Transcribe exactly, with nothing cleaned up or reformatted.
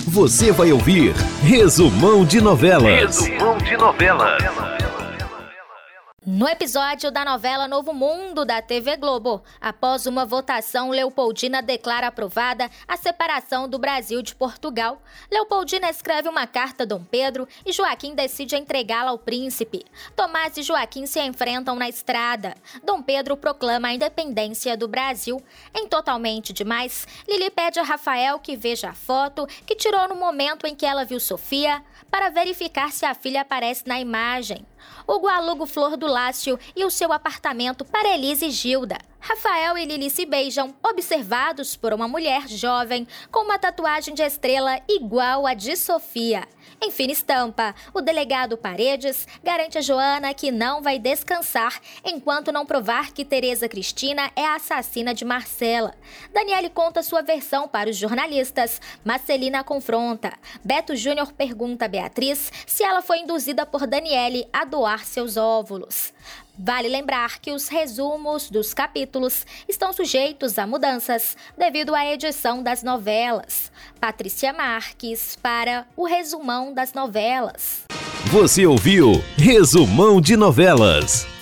Você vai ouvir Resumão de Novelas. Resumão de Novelas. No episódio da novela Novo Mundo da T V Globo, após uma votação, Leopoldina declara aprovada a separação do Brasil de Portugal. Leopoldina escreve uma carta a Dom Pedro e Joaquim decide entregá-la ao príncipe. Tomás e Joaquim se enfrentam na estrada. Dom Pedro proclama a independência do Brasil. Em Totalmente Demais, Lili pede a Rafael que veja a foto que tirou no momento em que ela viu Sofia, para verificar se a filha aparece na imagem. Hugo aluga Flor do Lácio e o seu apartamento para Elise e Gilda. Rafael e Lili se beijam, observados por uma mulher jovem com uma tatuagem de estrela igual à de Sofia. Em fina estampa, o delegado Paredes garante a Joana que não vai descansar enquanto não provar que Tereza Cristina é a assassina de Marcela. Daniele conta sua versão para os jornalistas, mas Celina a confronta. Beto Júnior pergunta a Beatriz se ela foi induzida por Daniele a doar seus óvulos. Vale lembrar que os resumos dos capítulos estão sujeitos a mudanças devido à edição das novelas. Patrícia Marques para o Resumão das Novelas. Você ouviu Resumão de Novelas.